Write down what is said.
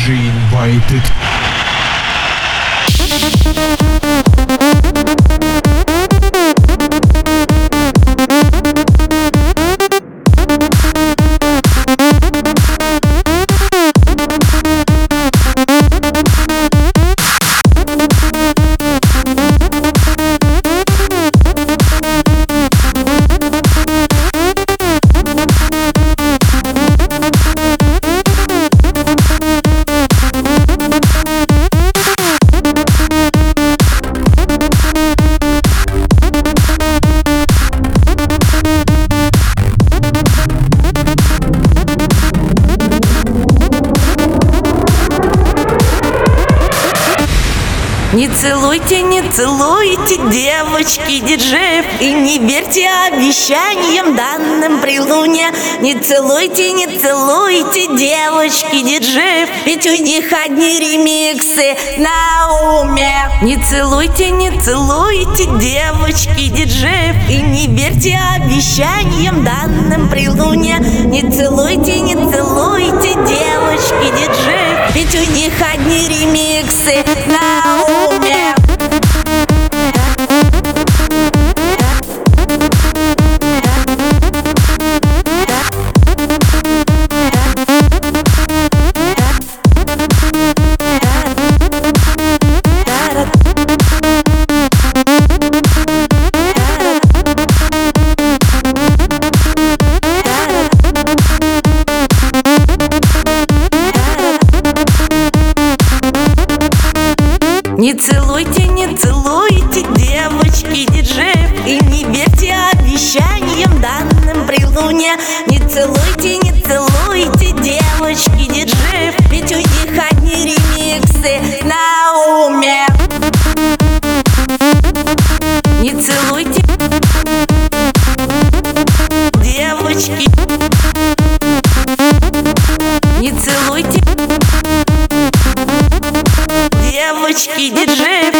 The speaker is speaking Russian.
DJ invited. Не целуйте, девочки, диджеев, и не верьте обещаниям, данным при луне. Не целуйте, девочки, диджеев, ведь у них одни ремиксы на уме. Не целуйте, девочки, диджеев, и не верьте обещаниям, данным при луне. Не целуйте, девочки, диджеев, ведь у них одни ремиксы на уме. Не целуйте, девочки, диджеев, и не верьте обещаниям, данным при луне. Не целуйте, девочки, диджеев, ведь у них одни ремиксы на уме. Не целуйте, девочки, не целуйте, девочки, диджеев.